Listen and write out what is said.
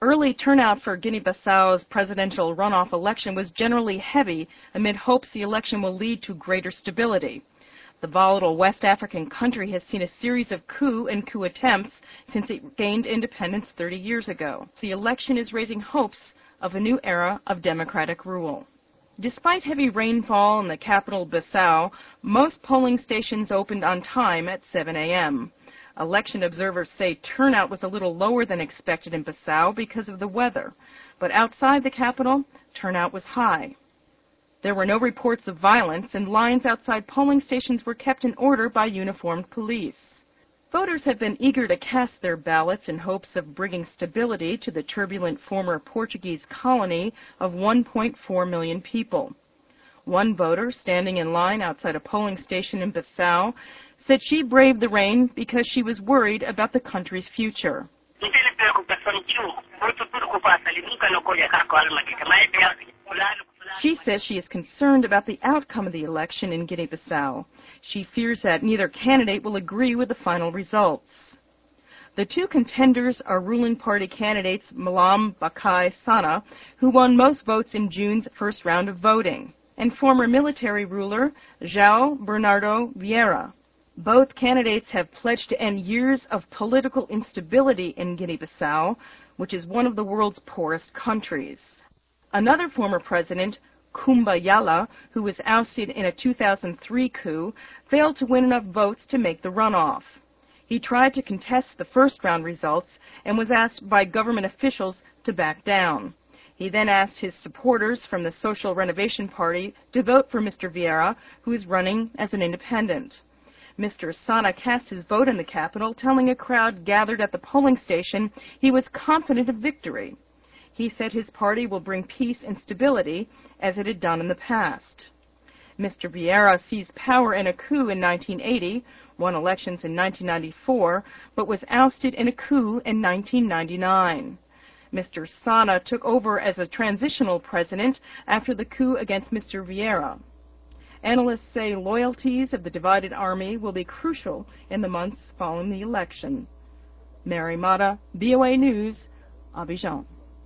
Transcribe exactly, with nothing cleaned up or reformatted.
Early turnout for Guinea-Bissau's presidential runoff election was generally heavy amid hopes the election will lead to greater stability. The volatile West African country has seen a series of coup and coup attempts since it gained independence thirty years ago. The election is raising hopes of a new era of democratic rule. Despite heavy rainfall in the capital Bissau, most polling stations opened on time at seven A M Election observers say turnout was a little lower than expected in Bissau because of the weather, but outside the capital, turnout was high. There were no reports of violence, and lines outside polling stations were kept in order by uniformed police. Voters have been eager to cast their ballots in hopes of bringing stability to the turbulent former Portuguese colony of one point four million people. One voter, standing in line outside a polling station in Bissau, said she braved the rain because she was worried about the country's future. She says she is concerned about the outcome of the election in Guinea-Bissau. She fears that neither candidate will agree with the final results. The two contenders are ruling party candidates Malam Bakai Sana, who won most votes in June's first round of voting, and former military ruler João Bernardo Vieira. Both candidates have pledged to end years of political instability in Guinea-Bissau, which is one of the world's poorest countries. Another former president, Kumba Yala, who was ousted in a two thousand three coup, failed to win enough votes to make the runoff. He tried to contest the first-round results and was asked by government officials to back down. He then asked his supporters from the Social Renovation Party to vote for Mister Vieira, who is running as an independent. Mister Sana cast his vote in the capital, telling a crowd gathered at the polling station he was confident of victory. He said his party will bring peace and stability, as it had done in the past. Mister Vieira seized power in a coup in nineteen eighty, won elections in nineteen ninety-four, but was ousted in a coup in nineteen ninety-nine. Mister Sana took over as a transitional president after the coup against Mister Vieira. Analysts say loyalties of the divided army will be crucial in the months following the election. Mary Mata, V O A News, Abidjan.